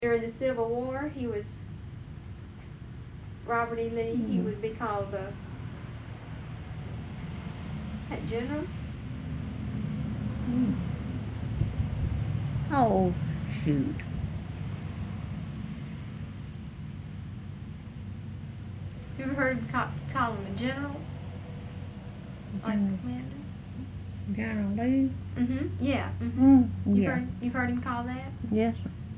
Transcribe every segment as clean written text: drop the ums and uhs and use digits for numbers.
During the Civil War, he was Robert E. Lee. He would be called a general. Oh, shoot. You ever heard him call him a general? Like commander? General Lee? Yeah. Yeah. You've heard him call that? Yes.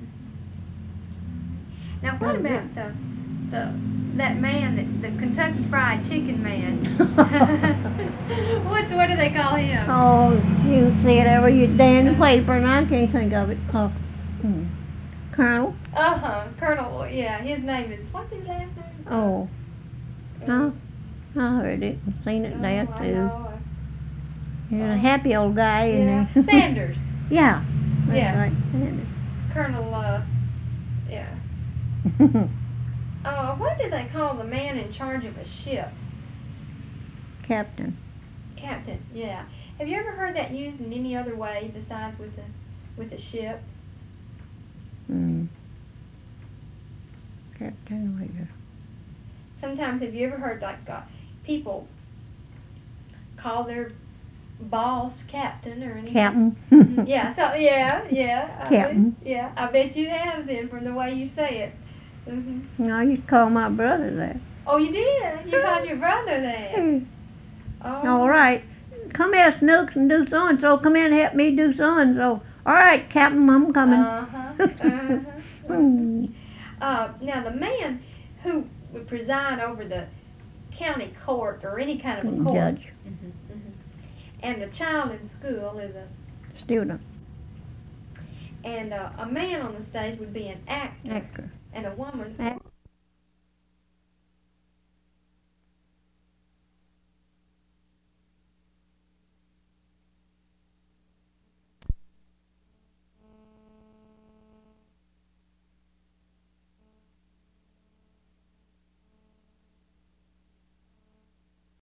Now what about that man, the Kentucky Fried Chicken man? What do they call him? Oh, you see it every day in the paper, and I can't think of it. Colonel? Colonel. Yeah, his name is, what's his last name? Oh. Huh? I heard it and seen it there I too. know. He's a happy old guy, Yeah, isn't he? Sanders. Yeah. That's Yeah. right, Sanders. Colonel. Yeah. What do they call the man in charge of a ship? Captain. Captain. Yeah. Have you ever heard that used in any other way besides with a ship? Captain, wait. Sometimes, have you ever heard like people call their boss captain or anything? Captain. Yeah. So yeah. Captain. I bet you have then from the way you say it. No, I used to call my brother that. Oh, you did? You called your brother that? Oh. All right. Come here, Snooks, and do so and so. Come in and help me do so and so. All right, Captain, I'm coming. Now the man who would preside over the county court or any kind of a court. Judge. And a child in school is a Student. And a man on the stage would be an actor. Actor. And a woman.